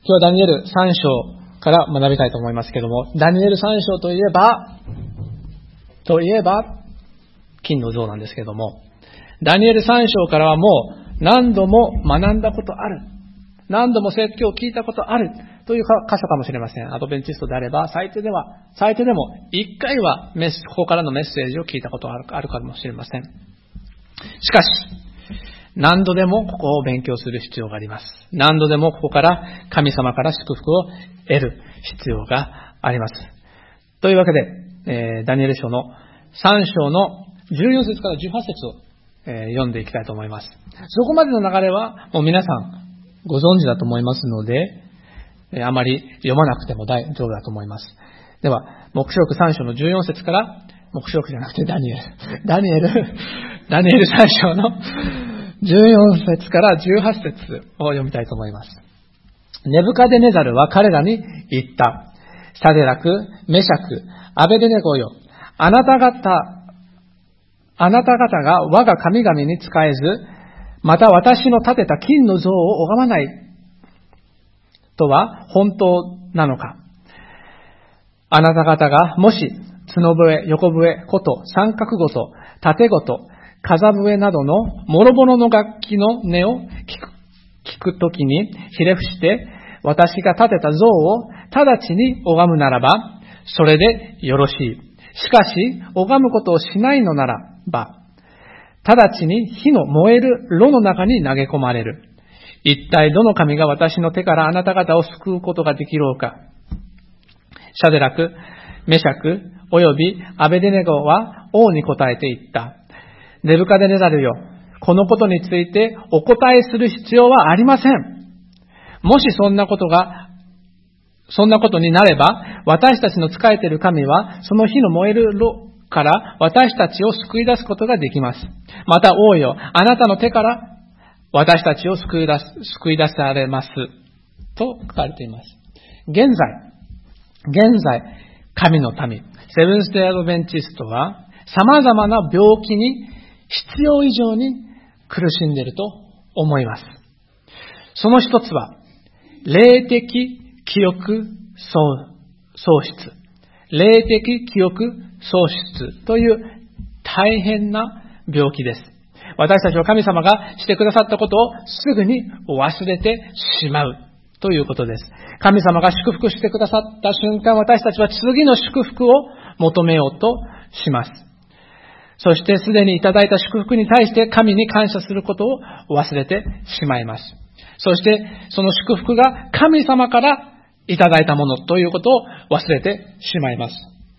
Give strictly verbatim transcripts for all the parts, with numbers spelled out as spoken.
日はダニエルさん章から学びたいと思いますけども、ダニエルさん章といえば、といえば、金の像なんですけども、ダニエルさん章からはもう何度も学んだことある。何度も説教を聞いたことあるという箇所かもしれません。アドベンチストであれば、最低では、最低でも一回はメスここからのメッセージを聞いたことがある、あるかもしれません。しかし、何度でもここを勉強する必要があります。何度でもここから神様から祝福を得る必要があります。というわけで、えー、ダニエル書のさん章のじゅうよん節からじゅうはち節を、えー、読んでいきたいと思います。そこまでの流れはもう皆さんご存知だと思いますので、えー、あまり読まなくても大丈夫だと思います。では、黙示録さん章のじゅうよん節から、黙示録じゃなくてダニエル、ダニエル、ダニエルさん章のじゅうよん節からじゅうはち節を読みたいと思います。ネブカデネザルは彼らに言った。サデラク、メシャク、アベデネゴよ。あなた方、あなた方が我が神々に仕えず、また私の立てた金の像を拝まないとは本当なのか。あなた方がもし角笛、横笛、琴、三角琴、縦琴、風笛などの諸々の楽器の音を聞く、聞くときにひれ伏して私が立てた像を直ちに拝むならば、それでよろしい。しかし、拝むことをしないのならば、直ちに火の燃える炉の中に投げ込まれる。一体どの神が私の手からあなた方を救うことができろうか。シャデラク、メシャク、およびアベデネゴは王に答えて言った。ネブカデネザルよ、このことについてお答えする必要はありません。もしそんなことが、そんなことになれば、私たちの仕えている神は、その火の燃える炉から私たちを救い出すことができます。また王よ、あなたの手から私たちを救い出す、救い出されます。と書かれています。現在、現在、神の民、セブンスデーアドベンチストは、様々な病気に必要以上に苦しんでいると思います。その一つは、霊的記憶喪失。霊的記憶喪失という大変な病気です。私たちは神様がしてくださったことをすぐに忘れてしまうということです。神様が祝福してくださった瞬間、私たちは次の祝福を求めようとします。そしてすでにいただいた祝福に対して神に感謝することを忘れてしまいます。そしてその祝福が神様からいただいたものということを忘れてしまいます。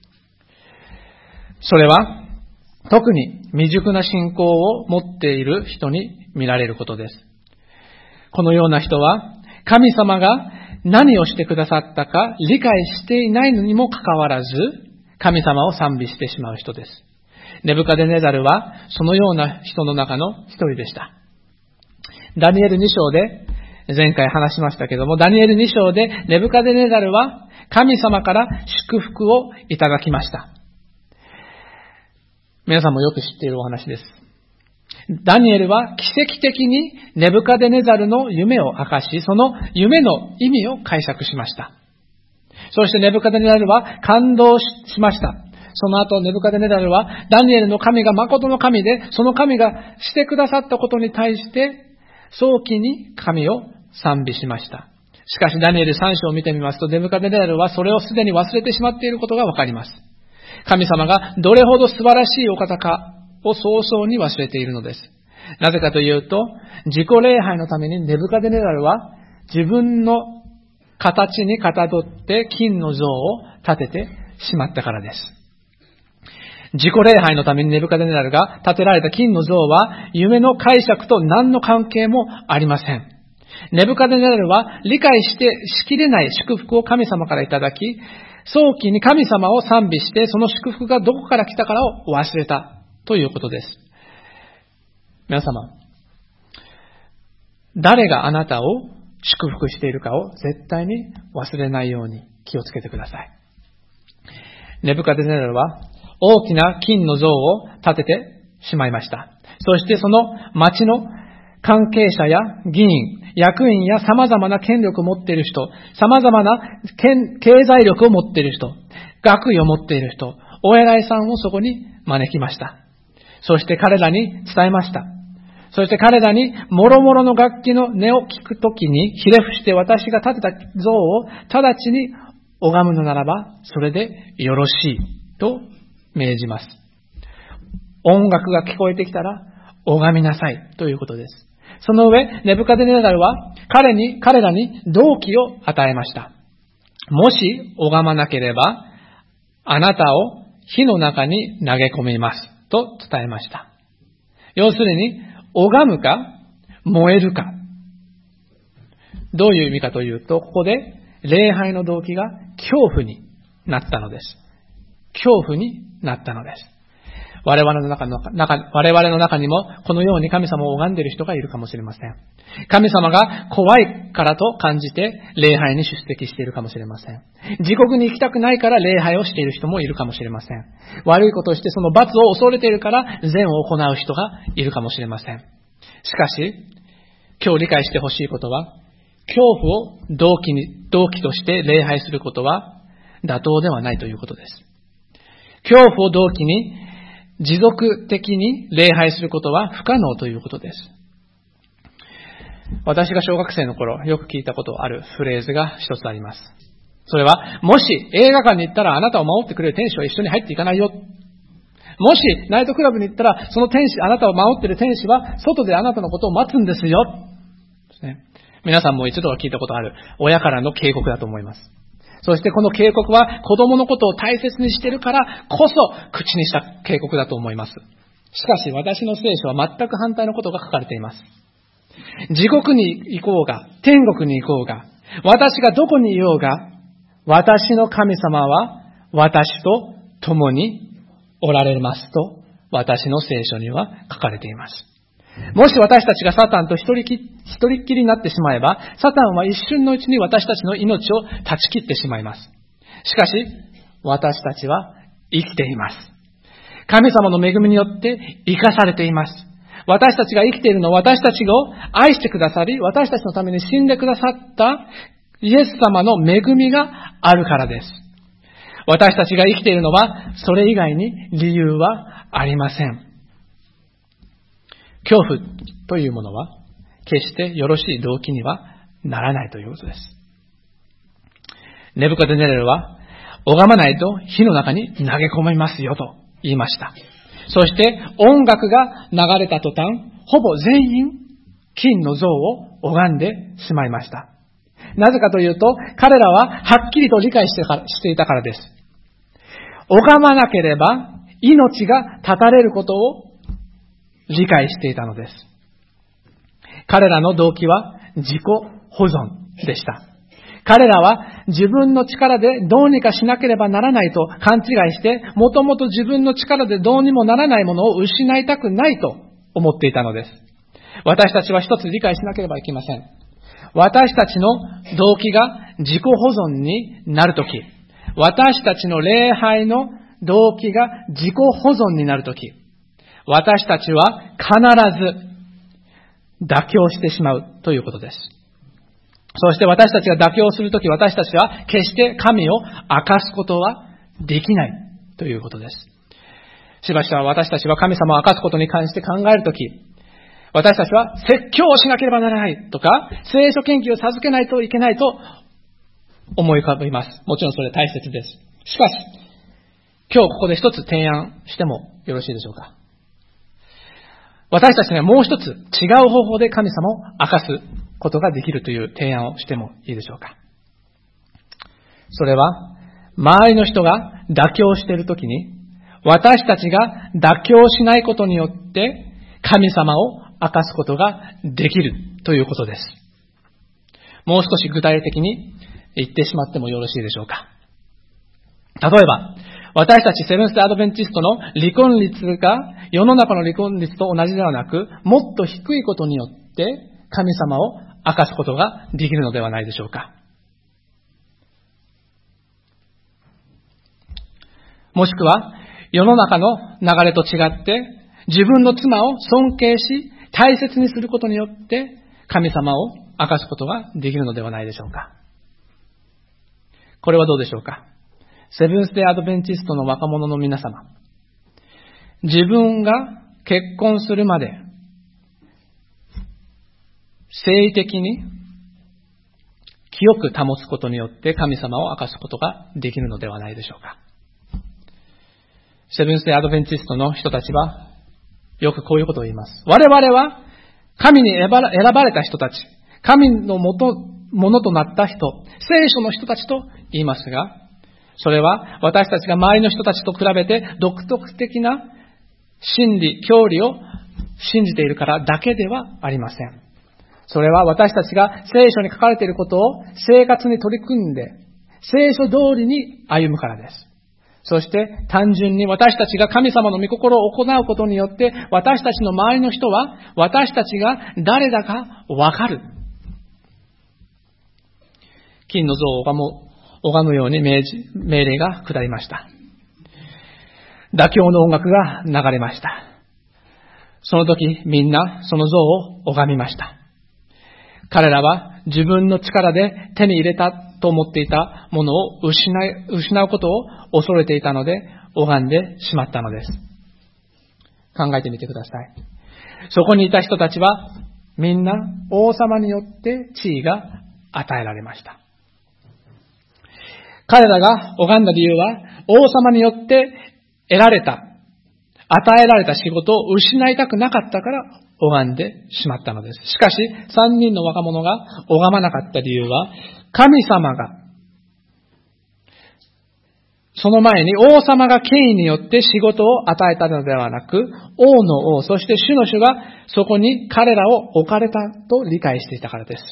それは特に未熟な信仰を持っている人に見られることです。このような人は神様が何をしてくださったか理解していないのにもかかわらず神様を賛美してしまう人です。ネブカデネザルはそのような人の中の一人でした。ダニエルに章で前回話しましたけども、ダニエルに章でネブカデネザルは神様から祝福をいただきました。皆さんもよく知っているお話です。ダニエルは奇跡的にネブカデネザルの夢を明かし、その夢の意味を解釈しました。そしてネブカデネザルは感動しました。その後ネブカデネザルはダニエルの神が誠の神で、その神がしてくださったことに対して早期に神を賛美しました。しかしダニエルさん章を見てみますと、ネブカデネザルはそれをすでに忘れてしまっていることがわかります。神様がどれほど素晴らしいお方かを早々に忘れているのです。なぜかというと、自己礼拝のためにネブカデネザルは自分の形にかたどって金の像を建ててしまったからです。自己礼拝のためにネブカデネザルが建てられた金の像は夢の解釈と何の関係もありません。ネブカデネザルは理解してしきれない祝福を神様からいただき、早期に神様を賛美してその祝福がどこから来たからを忘れたということです。皆様、誰があなたを祝福しているかを絶対に忘れないように気をつけてください。ネブカデネザルは大きな金の像を建ててしまいました。そしてその町の関係者や議員、役員や様々な権力を持っている人、様々な経済力を持っている人、学位を持っている人、お偉いさんをそこに招きました。そして彼らに伝えました。そして彼らに諸々の楽器の音を聞くときにひれ伏して私が建てた像を直ちに拝むのならばそれでよろしいと命じます。音楽が聞こえてきたら拝みなさいということです。その上、ネブカデネザルは彼に、彼らに動機を与えました。もし拝まなければあなたを火の中に投げ込みますと伝えました。要するに拝むか燃えるか。どういう意味かというと、ここで礼拝の動機が恐怖になったのです。恐怖になったのです。我々の中の中、我々の中にもこのように神様を拝んでいる人がいるかもしれません。神様が怖いからと感じて礼拝に出席しているかもしれません。地獄に行きたくないから礼拝をしている人もいるかもしれません。悪いことをしてその罰を恐れているから善を行う人がいるかもしれません。しかし、今日理解してほしいことは、恐怖を動機に、動機として礼拝することは妥当ではないということです。恐怖を動機に持続的に礼拝することは不可能ということです。私が小学生の頃よく聞いたことあるフレーズが一つあります。それは、もし映画館に行ったらあなたを守ってくれる天使は一緒に入っていかないよ。もしナイトクラブに行ったらその天使、あなたを守っている天使は外であなたのことを待つんですよ。ですね。皆さんも一度は聞いたことある親からの警告だと思います。そしてこの警告は子供のことを大切にしているからこそ口にした警告だと思います。しかし私の聖書は全く反対のことが書かれています。地獄に行こうが、天国に行こうが、私がどこにいようが、私の神様は私と共におられますと私の聖書には書かれています。もし私たちがサタンと一人き一人っきりになってしまえば、サタンは一瞬のうちに私たちの命を断ち切ってしまいます。しかし、私たちは生きています。神様の恵みによって生かされています。私たちが生きているのは私たちを愛してくださり、私たちのために死んでくださったイエス様の恵みがあるからです。私たちが生きているのはそれ以外に理由はありません。恐怖というものは決してよろしい動機にはならないということです。ネブカデネザルは拝まないと火の中に投げ込みますよと言いました。そして音楽が流れた途端、ほぼ全員金の像を拝んでしまいました。なぜかというと、彼らははっきりと理解してから、していたからです。拝まなければ命が絶たれることを理解していたのです。彼らの動機は自己保存でした。彼らは自分の力でどうにかしなければならないと勘違いして、もともと自分の力でどうにもならないものを失いたくないと思っていたのです。私たちは一つ理解しなければいけません。私たちの動機が自己保存になるとき、私たちの礼拝の動機が自己保存になるとき、私たちは必ず妥協してしまうということです。そして私たちが妥協するとき、私たちは決して神を明かすことはできないということです。しばしば私たちは神様を明かすことに関して考えるとき、私たちは説教をしなければならないとか、聖書研究を授けないといけないと思い浮かびます。もちろんそれは大切です。しかし、今日ここで一つ提案してもよろしいでしょうか。私たちにはもう一つ違う方法で神様を明かすことができるという提案をしてもいいでしょうか。それは、周りの人が妥協しているときに、私たちが妥協しないことによって神様を明かすことができるということです。もう少し具体的に言ってしまってもよろしいでしょうか。例えば、私たちセブンス・デー・アドベンチストの離婚率が世の中の離婚率と同じではなく、もっと低いことによって神様を明かすことができるのではないでしょうか。もしくは、世の中の流れと違って、自分の妻を尊敬し、 大切にすることによって神様を明かすことができるのではないでしょうか。これはどうでしょうか。セブンスデーアドベンチストの若者の皆様、自分が結婚するまで性的に清く保つことによって神様を明かすことができるのではないでしょうか。セブンスデーアドベンチストの人たちはよくこういうことを言います。我々は神に選ばれた人たち、神のもと、ものとなった人、聖書の人たちと言いますが、それは私たちが周りの人たちと比べて独特的な真理、教理を信じているからだけではありません。それは私たちが聖書に書かれていることを生活に取り組んで、聖書通りに歩むからです。そして単純に私たちが神様の御心を行うことによって、私たちの周りの人は私たちが誰だかわかる。金の像を拝む拝むように命じ、命令が下りました。妥協の音楽が流れました。その時みんなその像を拝みました。彼らは自分の力で手に入れたと思っていたものを失い、失うことを恐れていたので拝んでしまったのです。考えてみてください。そこにいた人たちはみんな王様によって地位が与えられました。彼らが拝んだ理由は、王様によって得られた、与えられた仕事を失いたくなかったから拝んでしまったのです。しかし、三人の若者が拝まなかった理由は、神様が、その前に王様が権威によって仕事を与えたのではなく、王の王、そして主の主がそこに彼らを置かれたと理解していたからです。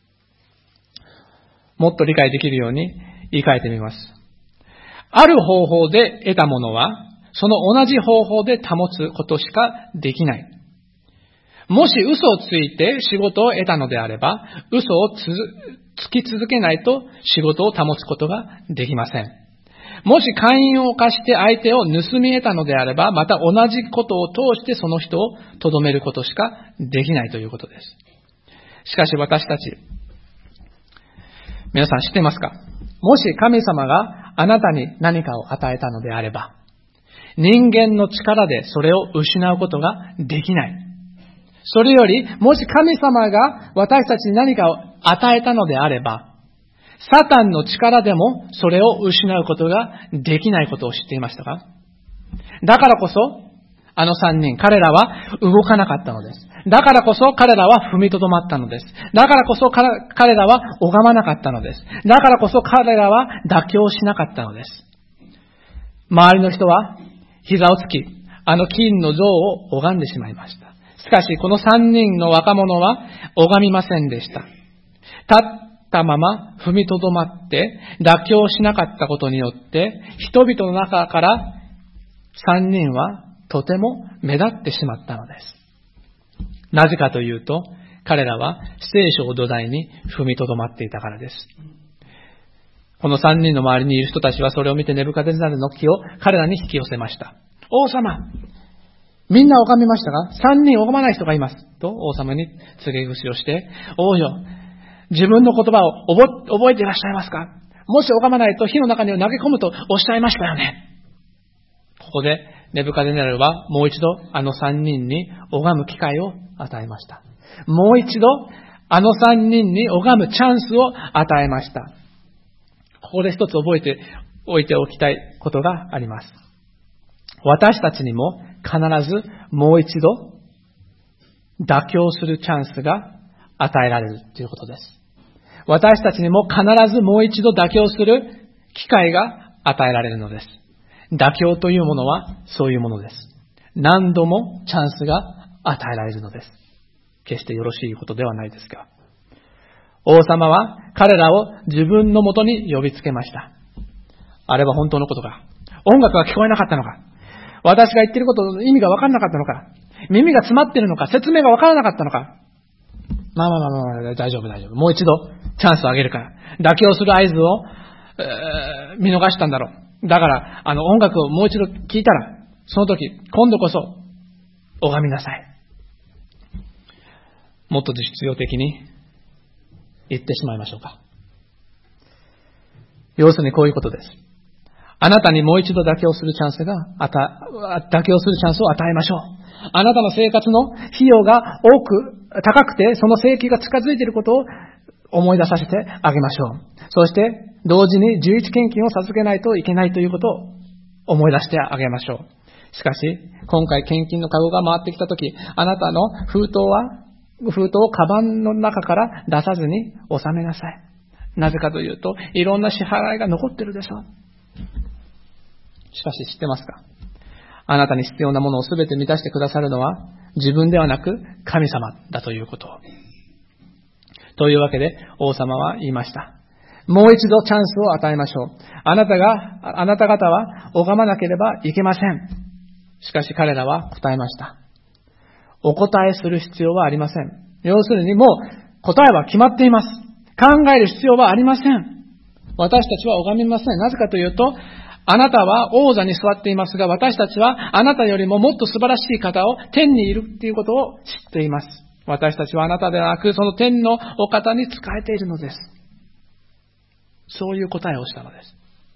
もっと理解できるように言い換えてみます。ある方法で得たものは、その同じ方法で保つことしかできない。もし嘘をついて仕事を得たのであれば、嘘をつ、つき続けないと仕事を保つことができません。もし姦淫を犯して相手を盗み得たのであれば、また同じことを通してその人をとどめることしかできないということです。しかし私たち、皆さん知ってますか？もし神様があなたに何かを与えたのであれば、人間の力でそれを失うことができない。それより、もし神様が私たちに何かを与えたのであれば、サタンの力でもそれを失うことができないことを知っていましたか？だからこそ、あの三人、彼らは動かなかったのです。だからこそ彼らは踏みとどまったのです。だからこそ彼らは拝まなかったのです。だからこそ彼らは妥協しなかったのです。周りの人は膝をつき、あの金の像を拝んでしまいました。しかしこの三人の若者は拝みませんでした。立ったまま踏みとどまって妥協しなかったことによって人々の中から三人はとても目立ってしまったのです。なぜかというと、彼らは聖書を土台に踏みとどまっていたからです。この三人の周りにいる人たちはそれを見てネブカデネザルの気を彼らに引き寄せました。王様、みんな拝みましたが、三人拝まない人がいます。と王様に告げ口をして、王よ、自分の言葉を覚、覚えていらっしゃいますか？もし拝まないと火の中に投げ込むとおっしゃいましたよね。ここでネブカデネザルはもう一度あの三人に拝む機会を与えました。もう一度あの三人に拝むチャンスを与えました。ここで一つ覚えておいておきたいことがあります。私たちにも必ずもう一度妥協するチャンスが与えられるということです。私たちにも必ずもう一度妥協する機会が与えられるのです。妥協というものはそういうものです。何度もチャンスが与えられるのです。決してよろしいことではないですが、王様は彼らを自分のもとに呼びつけました。あれは本当のことか？音楽が聞こえなかったのか？私が言っていることの意味が分からなかったのか？耳が詰まっているのか？説明が分からなかったのか？まあまあまあまあ、大丈夫大丈夫。もう一度チャンスをあげるから。妥協する合図を、えー、見逃したんだろう。だから、あの音楽をもう一度聞いたら、その時、今度こそ拝みなさい。 もっと実用的に言ってしまいましょうか。要するにこういうことです。あなたにもう一度妥協するチャンスが、あた、妥協するチャンスを与えましょう。あなたの生活の費用が多く、高くて、その世紀が近づいていることを思い出させてあげましょう。そして、同時に十一献金を授けないといけないということを思い出してあげましょう。しかし、今回献金のカゴが回ってきたとき、あなたの封筒は、封筒をカバンの中から出さずに収めなさい。なぜかというと、いろんな支払いが残ってるでしょう。しかし知ってますか？あなたに必要なものをすべて満たしてくださるのは自分ではなく神様だということを。というわけで王様は言いました。もう一度チャンスを与えましょう。あなたが、あなた方は拝まなければいけません。しかし彼らは答えました。お答えする必要はありません。要するにもう答えは決まっています。考える必要はありません。私たちは拝みません。なぜかというと、あなたは王座に座っていますが、私たちはあなたよりももっと素晴らしい方を天にいるということを知っています。私たちはあなたではなく、その天のお方に仕えているのです。そういう答えをしたのです。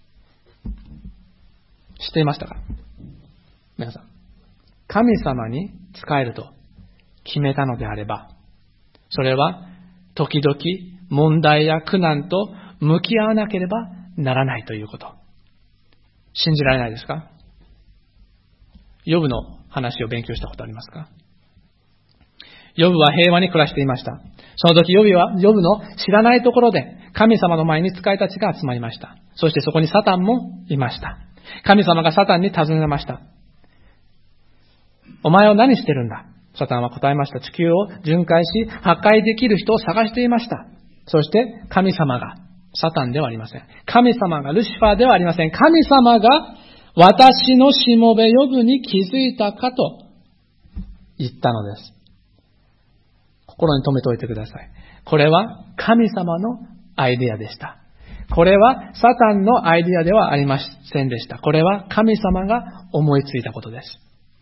知っていましたか？皆さん、神様に仕えると決めたのであれば、それは時々問題や苦難と向き合わなければならないということ。信じられないですか？ヨブの話を勉強したことありますか？ヨブは平和に暮らしていました。その時ヨブは、ヨブの知らないところで神様の前に使いたちが集まりました。そしてそこにサタンもいました。神様がサタンに尋ねました。お前は何してるんだ？サタンは答えました。地球を巡回し破壊できる人を探していました。そして神様が、サタンではありません。神様が、ルシファーではありません。神様が私のしもべヨブに気づいたかと言ったのです。心に留めておいてください。これは神様のアイデアでした。これはサタンのアイデアではありませんでした。これは神様が思いついたことです。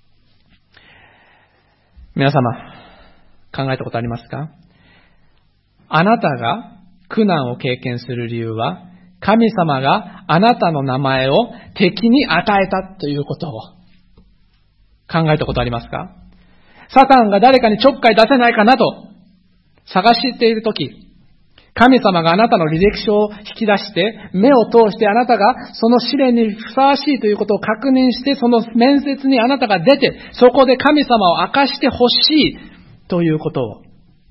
皆様、考えたことありますか？あなたが苦難を経験する理由は、神様があなたの名前を敵に与えたということを考えたことありますか？サタンが誰かにちょっかい出せないかなと探しているとき、神様があなたの履歴書を引き出して、目を通してあなたがその試練にふさわしいということを確認して、その面接にあなたが出て、そこで神様を明かしてほしいということを。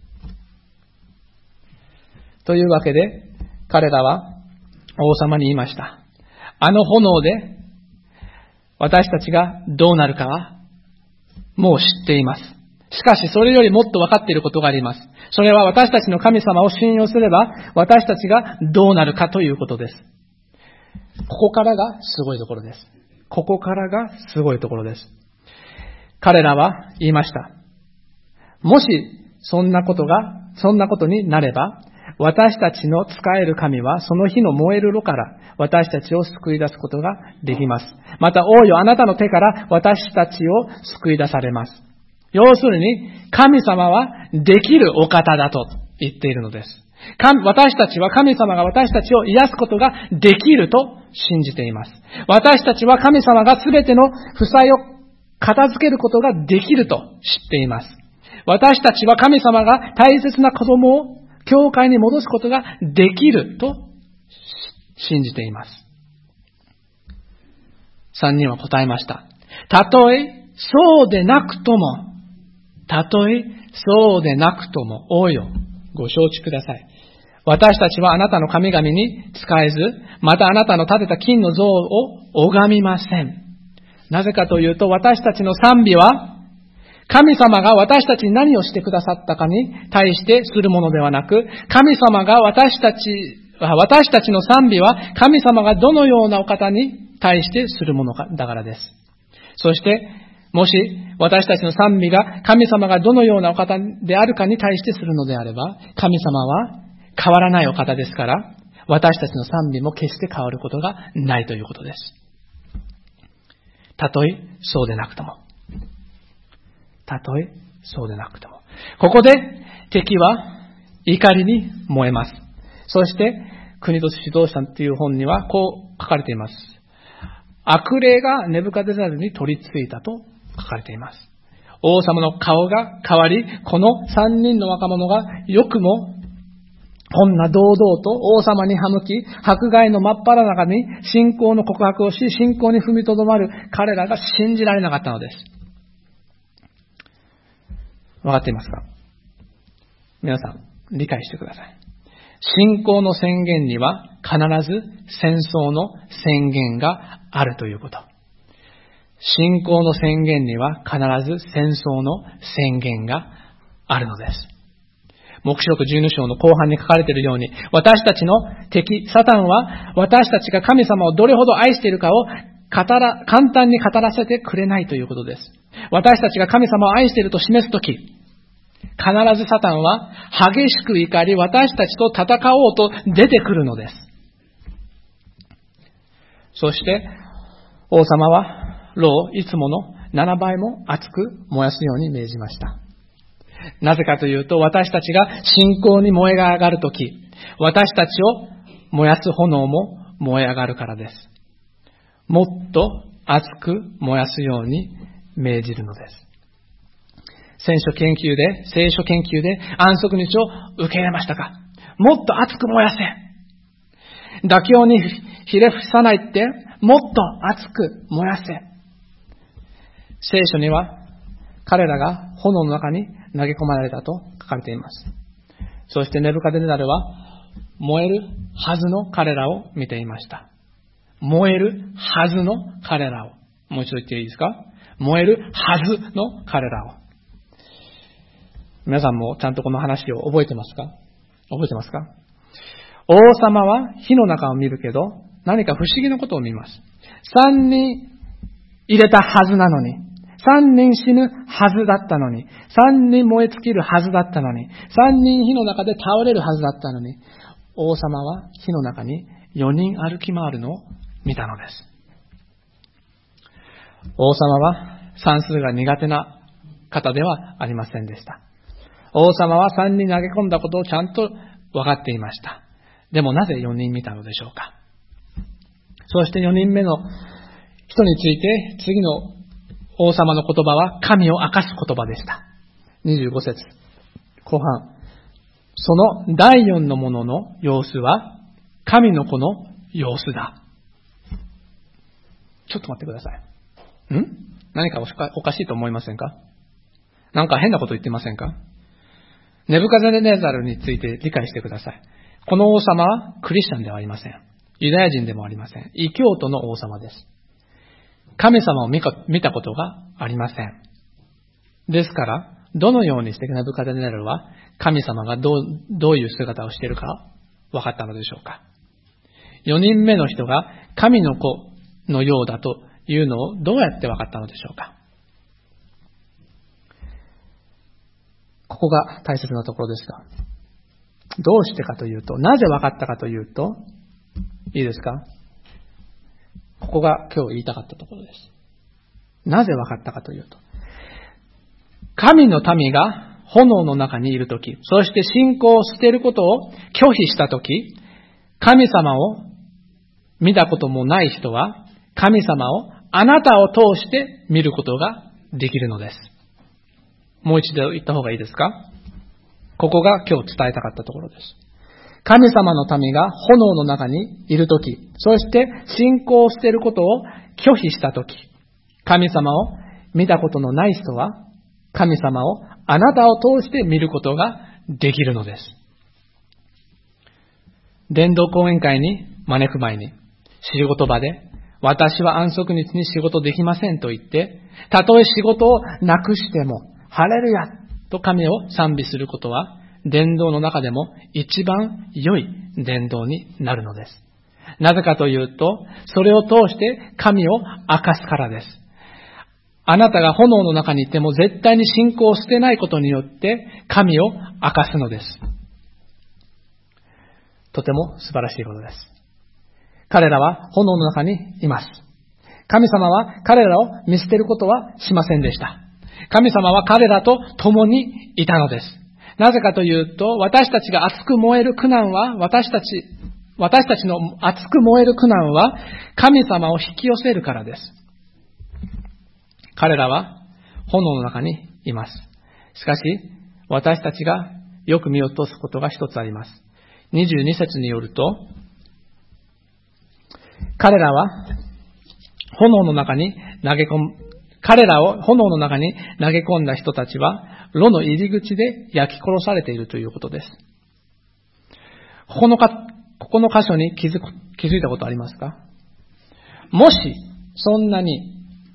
というわけで、彼らは王様に言いました。あの炎で私たちがどうなるかはもう知っています。しかしそれよりもっと分かっていることがあります。それは私たちの神様を信用すれば私たちがどうなるかということです。ここからがすごいところです。ここからがすごいところです。彼らは言いました。もしそんなことが、そんなことになれば、私たちの仕える神はその日の燃える炉から私たちを救い出すことができます。また王よ、あなたの手から私たちを救い出されます。要するに神様はできるお方だと言っているのです。私たちは神様が私たちを癒すことができると信じています。私たちは神様がすべての負債を片付けることができると知っています。私たちは神様が大切な子供を教会に戻すことができると信じています。三人は答えました。たとえそうでなくとも、たとえそうでなくとも、王よ、ご承知ください。私たちはあなたの神々に仕えず、またあなたの建てた金の像を拝みません。なぜかというと、私たちの賛美は、神様が私たちに何をしてくださったかに対してするものではなく、神様が私たち、私たちの賛美は神様がどのようなお方に対してするものかだからです。そして、もし私たちの賛美が神様がどのようなお方であるかに対してするのであれば、神様は変わらないお方ですから、私たちの賛美も決して変わることがないということです。たとえそうでなくとも。たとえそうでなくても。ここで敵は怒りに燃えます。そして国と指導者という本にはこう書かれています。悪霊がネブカデネザルに取り付いたと書かれています。王様の顔が変わり、この三人の若者がよくもこんな堂々と王様に歯向き、迫害の真っ只中に信仰の告白をし、信仰に踏みとどまる彼らが信じられなかったのです。わかっていますか？皆さん、理解してください。信仰の宣言には必ず戦争の宣言があるということ。信仰の宣言には必ず戦争の宣言があるのです。黙示録じゅうに章の後半に書かれているように、私たちの敵、サタンは私たちが神様をどれほど愛しているかを語ら、簡単に語らせてくれないということです。私たちが神様を愛していると示すとき、必ずサタンは激しく怒り、私たちと戦おうと出てくるのです。そして王様は炉をいつものななばいも熱く燃やすように命じました。なぜかというと、私たちが信仰に燃えが上がるとき、私たちを燃やす炎も燃え上がるからです。もっと熱く燃やすように命じるのです。聖書研究で、聖書研究で安息日を受け入れましたか？もっと熱く燃やせ。妥協にひれ伏さないって、もっと熱く燃やせ。聖書には彼らが炎の中に投げ込まれたと書かれています。そしてネブカデネザルは燃えるはずの彼らを見ていました。燃えるはずの彼らを。もう一度言っていいですか？燃えるはずの彼らを。皆さんもちゃんとこの話を覚えてますか？覚えてますか？王様は火の中を見るけど、何か不思議なことを見ます。三人入れたはずなのに、三人死ぬはずだったのに、三人燃え尽きるはずだったのに、三人火の中で倒れるはずだったのに、王様は火の中に四人歩き回るのを見たのです。王様は算数が苦手な方ではありませんでした。王様は三人投げ込んだことをちゃんと分かっていました。でもなぜ四人見たのでしょうか。そして四人目の人について、次の王様の言葉は神を明かす言葉でした。にじゅうご節後半。その第四のものの様子は神の子の様子だ。ちょっと待ってください。ん？何かおかしいと思いませんか？なんか変なこと言ってませんか？ネブカデネザルについて理解してください。この王様はクリスチャンではありません。ユダヤ人でもありません。異教徒の王様です。神様を見たことがありません。ですから、どのようにしてネブカデネザルは神様がどう、どういう姿をしているか分かったのでしょうか。よにんめの人が神の子のようだというのをどうやって分かったのでしょうか。ここが大切なところですが、どうしてかというと、なぜ分かったかというと、いいですか？ここが今日言いたかったところです。なぜ分かったかというと、神の民が炎の中にいるとき、そして信仰を捨てることを拒否したとき、神様を見たこともない人は、神様をあなたを通して見ることができるのです。もう一度言った方がいいですか？ここが今日伝えたかったところです。神様の民が炎の中にいるとき、そして信仰を捨てることを拒否したとき、神様を見たことのない人は、神様をあなたを通して見ることができるのです。伝道講演会に招く前に、仕事場で、私は安息日に仕事できませんと言って、たとえ仕事をなくしても、ハレルヤと神を賛美することは、伝道の中でも一番良い伝道になるのです。なぜかというと、それを通して神を明かすからです。あなたが炎の中にいても絶対に信仰を捨てないことによって神を明かすのです。とても素晴らしいことです。彼らは炎の中にいます。神様は彼らを見捨てることはしませんでした。神様は彼らと共にいたのです。 なぜかというと、私たちが熱く燃える苦難は、私たち、私たちの熱く燃える苦難は、神様を引き寄せるからです。彼らは炎の中にいます。しかし、私たちがよく見落とすことが一つあります。にじゅうに節によると、彼らは炎の中に投げ込む、彼らを炎の中に投げ込んだ人たちは、炉の入り口で焼き殺されているということです。ここのか、ここの箇所に気づく、気づいたことありますか？もし、そんなに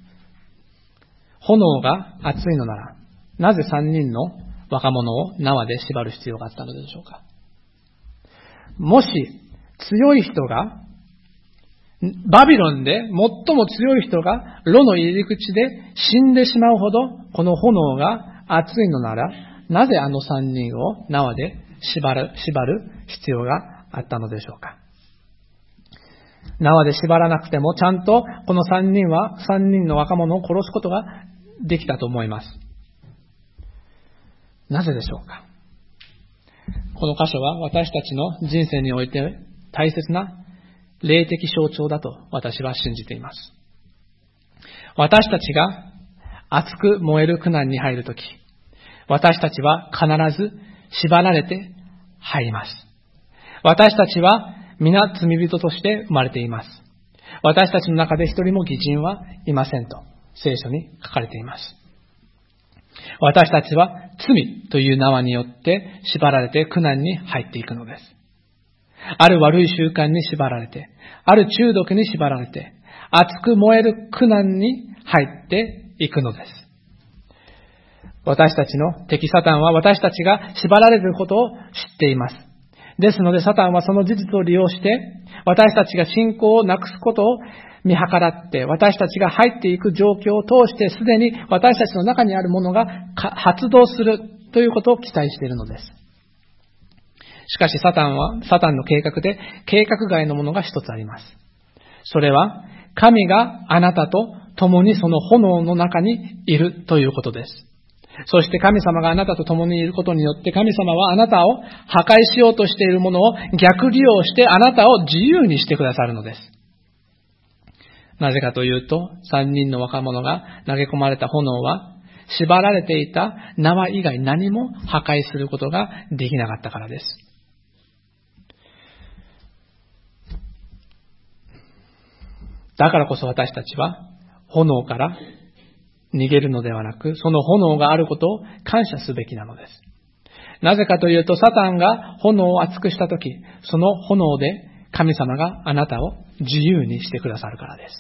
炎が熱いのなら、なぜ三人の若者を縄で縛る必要があったのでしょうか？もし、強い人が、バビロンで最も強い人が炉の入り口で死んでしまうほど、この炎が熱いのなら、なぜあの三人を縄で縛る、縛る必要があったのでしょうか。縄で縛らなくても、ちゃんとこの三人は、三人の若者を殺すことができたと思います。なぜでしょうか。この箇所は私たちの人生において大切な霊的象徴だと私は信じています。私たちが熱く燃える苦難に入るとき、私たちは必ず縛られて入ります。私たちは皆罪人として生まれています。私たちの中で一人も義人はいませんと聖書に書かれています。私たちは罪という縄によって縛られて苦難に入っていくのです。ある悪い習慣に縛られて、ある中毒に縛られて、熱く燃える苦難に入っていくのです。私たちの敵サタンは私たちが縛られることを知っています。ですのでサタンはその事実を利用して、私たちが信仰をなくすことを見計らって、私たちが入っていく状況を通してすでに私たちの中にあるものが発動するということを期待しているのです。しかしサタンは、サタンの計画で計画外のものが一つあります。それは神があなたと共にその炎の中にいるということです。そして神様があなたと共にいることによって、神様はあなたを破壊しようとしているものを逆利用してあなたを自由にしてくださるのです。なぜかというと、三人の若者が投げ込まれた炎は、縛られていた縄以外何も破壊することができなかったからです。だからこそ私たちは炎から逃げるのではなく、その炎があることを感謝すべきなのです。なぜかというと、サタンが炎を熱くしたとき、その炎で神様があなたを自由にしてくださるからです。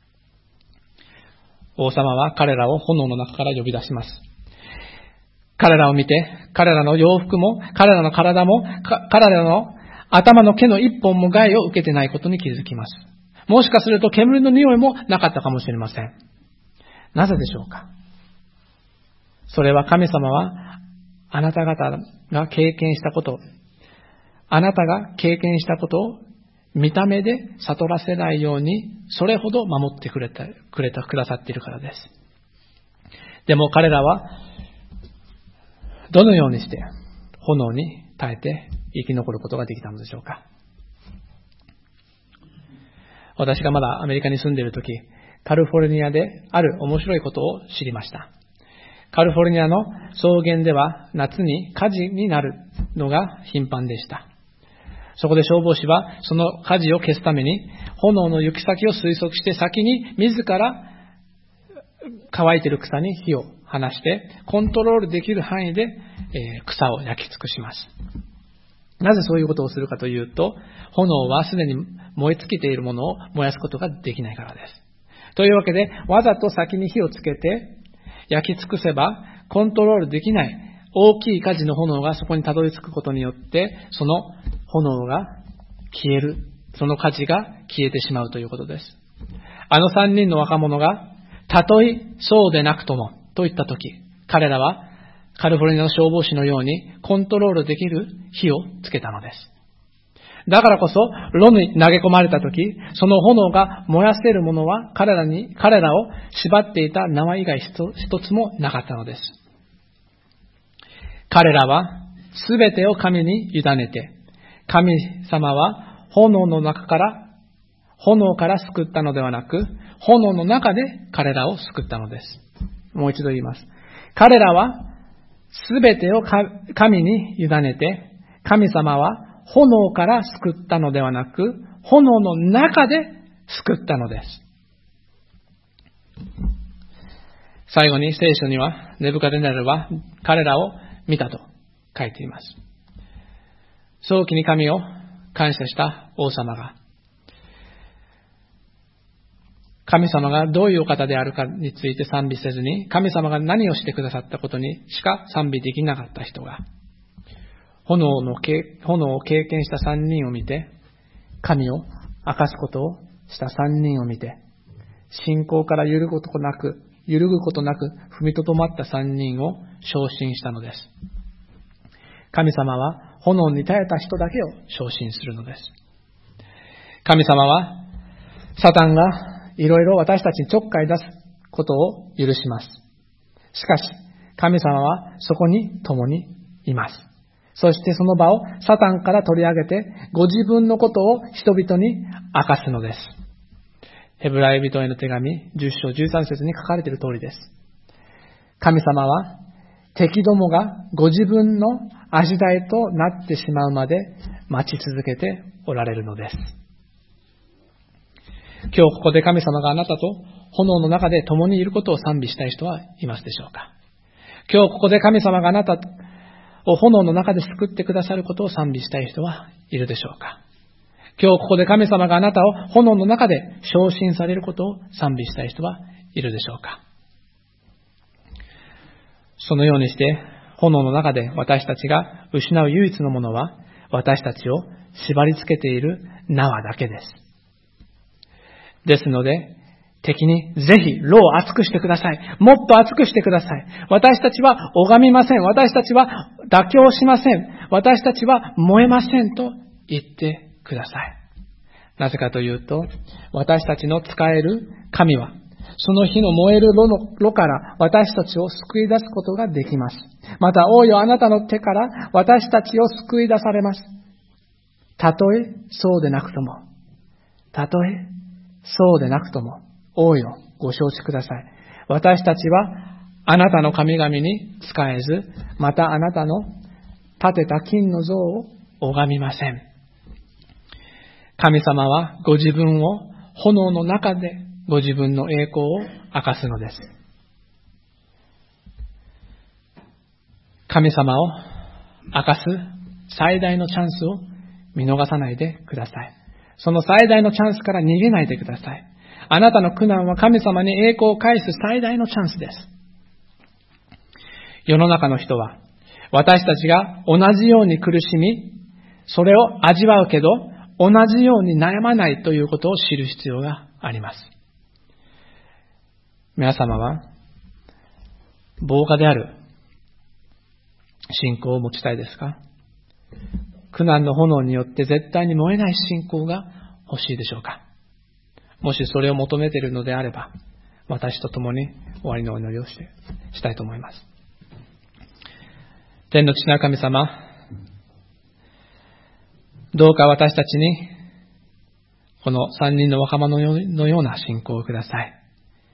王様は彼らを炎の中から呼び出します。彼らを見て、彼らの洋服も、彼らの体も、彼らの頭の毛の一本も害を受けてないことに気づきます。もしかすると煙の匂いもなかったかもしれません。なぜでしょうか。それは神様はあなた方が経験したこと、あなたが経験したことを見た目で悟らせないように、それほど守ってくれた、くれた、くださっているからです。でも彼らはどのようにして炎に耐えて生き残ることができたのでしょうか。私がまだアメリカに住んでいるとき、カリフォルニアである面白いことを知りました。カリフォルニアの草原では夏に火事になるのが頻繁でした。そこで消防士はその火事を消すために炎の行き先を推測して、先に自ら乾いている草に火を放してコントロールできる範囲で草を焼き尽くします。なぜそういうことをするかというと、炎はすでに燃え尽きているものを燃やすことができないからです。というわけで、わざと先に火をつけて焼き尽くせばコントロールできない大きい火事の炎がそこにたどり着くことによって、その炎が消える、その火事が消えてしまうということです。あの三人の若者が、たとえそうでなくともといったとき、彼らはカリフォルニアの消防士のようにコントロールできる火をつけたのです。だからこそ、炉に投げ込まれたとき、その炎が燃やせるものは彼らに、彼らを縛っていた縄以外一つもなかったのです。彼らはすべてを神に委ねて、神様は炎の中から、炎から救ったのではなく、炎の中で彼らを救ったのです。もう一度言います。彼らはすべてを神に委ねて、神様は炎から救ったのではなく、炎の中で救ったのです。最後に聖書には、ネブカデネルは彼らを見たと書いています。早期に神を感謝した王様が、神様がどういうお方であるかについて賛美せずに、神様が何をしてくださったことにしか賛美できなかった人が、炎の炎を経験した三人を見て、神を明かすことをした三人を見て、信仰から揺るぐことなく、揺るぐことなく踏みとどまった三人を昇進したのです。神様は炎に耐えた人だけを昇進するのです。神様はサタンがいろいろ私たちにちょっかい出すことを許します。しかし神様はそこに共にいます。そしてその場をサタンから取り上げて、ご自分のことを人々に明かすのです。ヘブライ人への手紙じゅっ章じゅうさん節に書かれている通りです。神様は敵どもがご自分の足台となってしまうまで待ち続けておられるのです。今日ここで神様があなたと炎の中で共にいることを賛美したい人はいますでしょうか。今日ここで神様があなたを炎の中で救ってくださることを賛美したい人はいるでしょうか。今日ここで神様があなたを炎の中で昇進されることを賛美したい人はいるでしょうか。そのようにして炎の中で私たちが失う唯一のものは、私たちを縛り付けている縄だけです。ですので、敵にぜひ炉を熱くしてください。もっと熱くしてください。私たちは拝みません。私たちは妥協しません。私たちは燃えませんと言ってください。なぜかというと、私たちの使える神は、その火の燃える炉の炉から私たちを救い出すことができます。また、王よあなたの手から私たちを救い出されます。たとえそうでなくとも、たとえそうでなくとも、王よご承知ください。私たちはあなたの神々に仕えず、またあなたの立てた金の像を拝みません。神様はご自分を炎の中でご自分の栄光を明かすのです。神様を明かす最大のチャンスを見逃さないでください。その最大のチャンスから逃げないでください。あなたの苦難は神様に栄光を返す最大のチャンスです。世の中の人は私たちが同じように苦しみ、それを味わうけど同じように悩まないということを知る必要があります。皆様は防火である信仰を持ちたいですか？苦難の炎によって絶対に燃えない信仰が欲しいでしょうか？もしそれを求めているのであれば、私と共に終わりのお祈りをしてしたいと思います。天の父なる神様、どうか私たちにこの三人の若者のような信仰をください。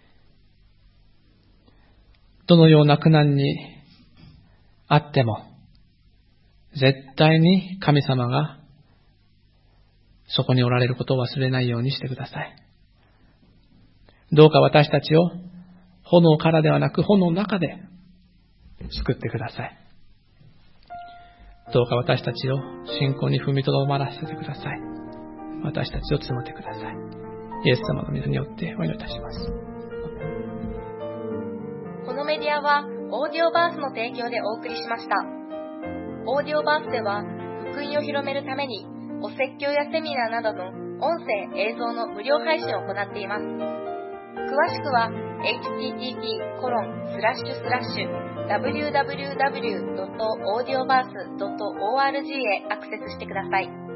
どのような苦難にあっても、絶対に神様がそこにおられることを忘れないようにしてください。どうか私たちを炎からではなく炎の中で救ってください。どうか私たちを信仰に踏みとどまらせてください。私たちを務めてください。イエス様の皆によってお祈りいたします。 このメディアはオーディオバースの提供でお送りしました。オーディオバースでは福音を広めるためにお説教やセミナーなどの音声映像の無料配信を行っています。詳しくは エイチティーティーピーコロンスラッシュスラッシュダブリューダブリューダブリュードットオーディオバースドットオーアールジー へアクセスしてください。